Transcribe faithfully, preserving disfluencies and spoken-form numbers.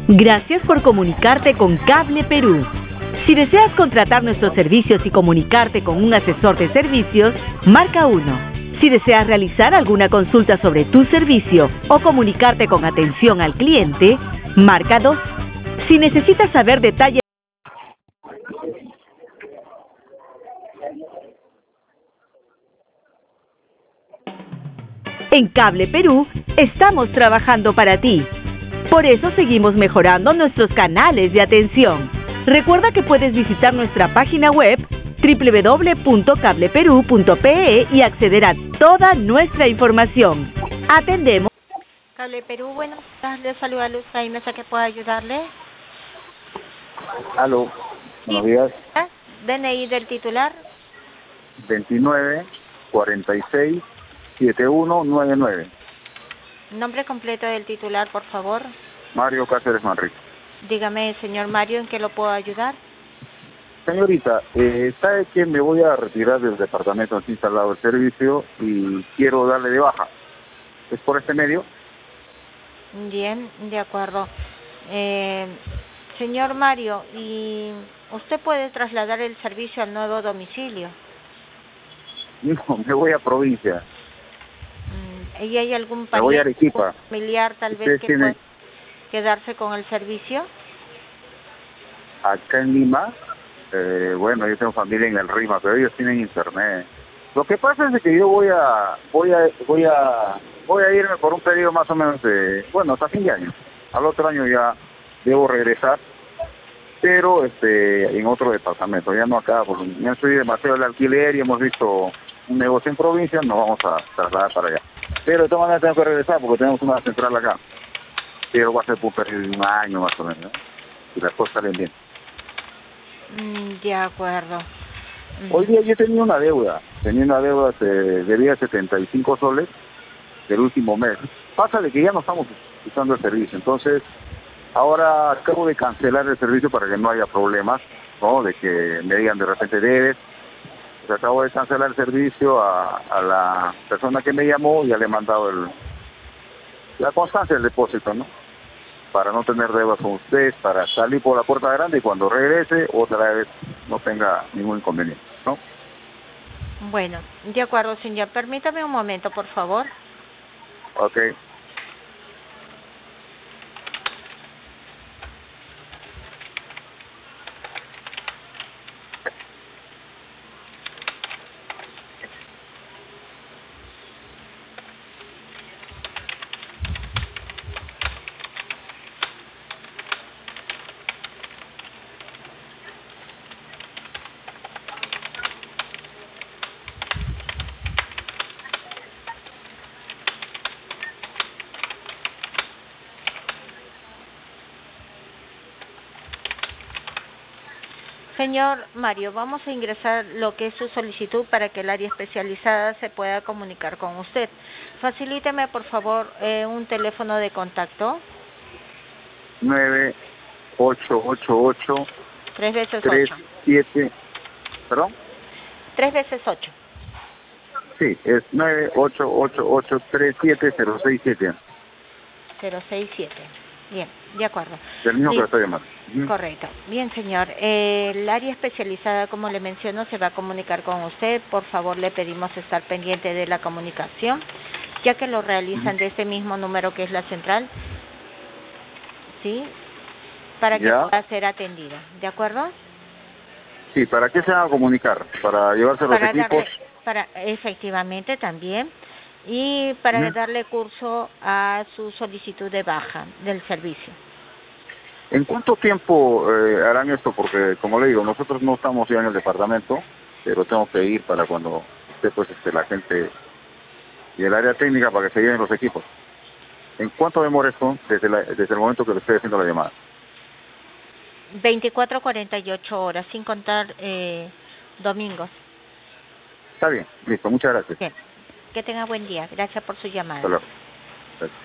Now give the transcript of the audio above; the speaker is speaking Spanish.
Gracias por comunicarte con Cable Perú. Si deseas contratar nuestros servicios y comunicarte con un asesor de servicios, marca uno. Si deseas realizar alguna consulta sobre tu servicio o comunicarte con atención al cliente, marca dos. Si necesitas saber detalles en Cable Perú, estamos trabajando para ti. Por eso seguimos mejorando nuestros canales de atención. Recuerda que puedes visitar nuestra página web doble u doble u doble u punto cable perú punto pe e y acceder a toda nuestra información. Atendemos. Cable Perú, buenas tardes, saluda a Luz Jaime, ¿a qué puedo ayudarle? Aló, buenos días. D N I del titular. veintinueve cuarenta y seis setenta y uno noventa y nueve. Nombre completo del titular, por favor. Mario Cáceres Manrique. Dígame, señor Mario, ¿en qué lo puedo ayudar? Señorita, eh, sabe que me voy a retirar del departamento donde he instalado el servicio y quiero darle de baja. ¿Es por este medio? Bien, de acuerdo. Eh, señor Mario, ¿y usted puede trasladar el servicio al nuevo domicilio? No, me voy a provincia. ¿Y hay algún Me voy a pariente Arequipa. familiar tal vez ¿Ustedes que tienen pueda quedarse con el servicio? acá en Lima? Eh, bueno, yo tengo familia en el Rima, pero ellos tienen internet. Lo que pasa es que yo voy a voy a voy a voy a irme por un periodo más o menos de, bueno, hasta fin de año. Al otro año ya debo regresar, pero este en otro departamento, ya no acá, porque ya soy demasiado del alquiler y hemos visto un negocio en provincia, nos vamos a trasladar para allá. Pero de todas maneras tengo que regresar porque tenemos una central acá. Pero va a ser por un periodo de un año más o menos, ¿no? Y las cosas salen bien. Mm, de acuerdo. Mm. Hoy día yo tenía una deuda, tenía una deuda, se debía setenta y cinco soles del último mes. Pasa de que ya no estamos usando el servicio, entonces ahora acabo de cancelar el servicio para que no haya problemas, ¿no? De que me digan de repente debes. Pues acabo de cancelar el servicio a, a la persona que me llamó y ya le he mandado el, la constancia del depósito, ¿no? Para no tener deudas con ustedes, para salir por la puerta grande y cuando regrese otra vez no tenga ningún inconveniente, ¿no? Bueno, de acuerdo, señor. Permítame un momento, por favor. Ok. Señor Mario, vamos a ingresar lo que es su solicitud para que el área especializada se pueda comunicar con usted. Facilíteme, por favor, eh, un teléfono de contacto. nueve ocho ocho ocho Tres veces tres ocho. siete. ¿Perdón? Tres veces ocho. Sí, es nueve ocho ocho ocho tres siete cero seis siete. Cero seis siete. Bien, de acuerdo. Del mismo Sí, que le estoy llamando. Uh-huh. correcto. Bien, señor. Eh, el área especializada, como le menciono, se va a comunicar con usted. Por favor, le pedimos estar pendiente de la comunicación, ya que lo realizan Uh-huh. de este mismo número que es la central, ¿sí? Para que ¿Ya? pueda ser atendido. ¿De acuerdo? Sí, ¿para qué se van a comunicar? ¿Para llevarse los Para equipos? darle, para, efectivamente, también. Y para Uh-huh. darle curso a su solicitud de baja del servicio. ¿En cuánto tiempo eh, harán esto? Porque, como le digo, nosotros no estamos ya en el departamento, pero tengo que ir para cuando esté pues este, la gente y el área técnica para que se lleven los equipos. ¿En cuánto demora esto desde, la, desde el momento que le estoy haciendo la llamada? veinticuatro a cuarenta y ocho horas, sin contar eh, domingos. Está bien, listo, muchas gracias. Bien. Que tenga buen día. Gracias por su llamada. Hasta luego. Gracias.